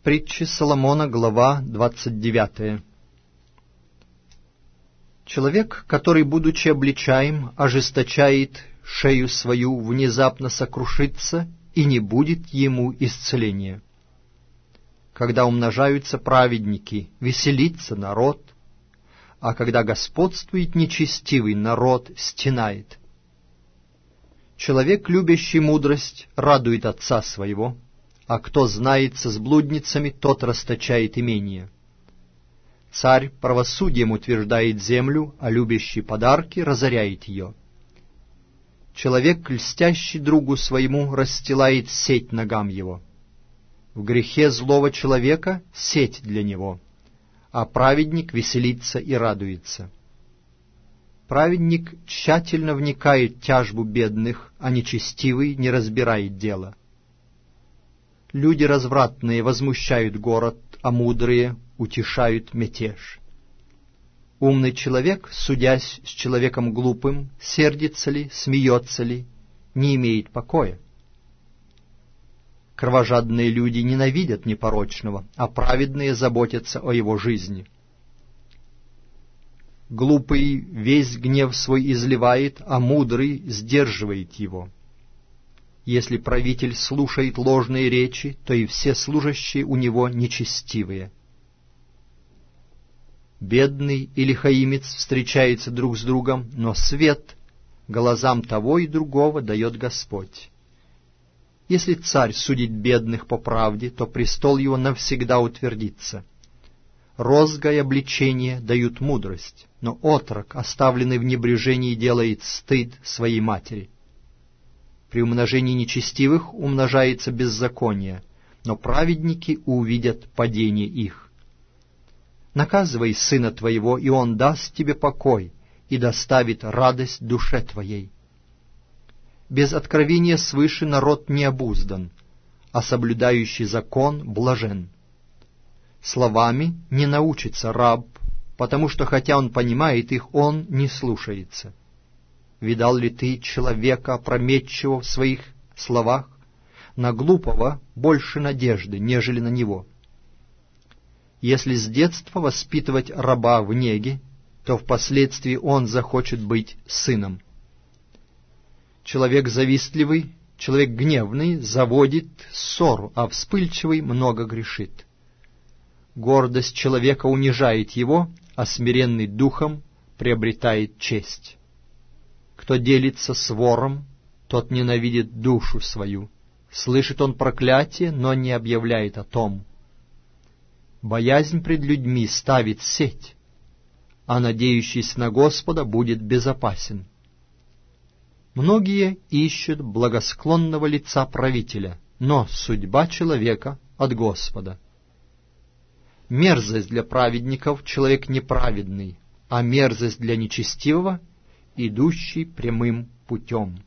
Притчи Соломона, глава 29. Человек, который, будучи обличаем, ожесточает шею свою, внезапно сокрушится, и не будет ему исцеления. Когда умножаются праведники, веселится народ, а когда господствует нечестивый, народ стенает. Человек, любящий мудрость, радует отца своего, а кто знается с блудницами, тот расточает имение. Царь правосудием утверждает землю, а любящий подарки разоряет ее. Человек, льстящий другу своему, расстилает сеть ногам его. В грехе злого человека сеть для него, а праведник веселится и радуется. Праведник тщательно вникает в тяжбу бедных, а нечестивый не разбирает дела. Люди развратные возмущают город, а мудрые утешают мятеж. Умный человек, судясь с человеком глупым, сердится ли, смеется ли, не имеет покоя. Кровожадные люди ненавидят непорочного, а праведные заботятся о его жизни. Глупый весь гнев свой изливает, а мудрый сдерживает его. Если правитель слушает ложные речи, то и все служащие у него нечестивые. Бедный и лихаимец встречаются друг с другом, но свет глазам того и другого дает Господь. Если царь судит бедных по правде, то престол его навсегда утвердится. Розга и обличение дают мудрость, но отрок, оставленный в небрежении, делает стыд своей матери. При умножении нечестивых умножается беззаконие, но праведники увидят падение их. Наказывай сына твоего, и он даст тебе покой и доставит радость душе твоей. Без откровения свыше народ не обуздан, а соблюдающий закон блажен. Словами не научится раб, потому что, хотя он понимает их, он не слушается. Видал ли ты человека опрометчивого в своих словах? На глупого больше надежды, нежели на него. Если с детства воспитывать раба в неге, то впоследствии он захочет быть сыном. Человек завистливый, человек гневный заводит ссору, а вспыльчивый много грешит. Гордость человека унижает его, а смиренный духом приобретает честь. Кто делится с вором, тот ненавидит душу свою. Слышит он проклятие, но не объявляет о том. Боязнь пред людьми ставит сеть, а надеющийся на Господа будет безопасен. Многие ищут благосклонного лица правителя, но судьба человека от Господа. Мерзость для праведников — человек неправедный, а мерзость для нечестивого — идущий прямым путем.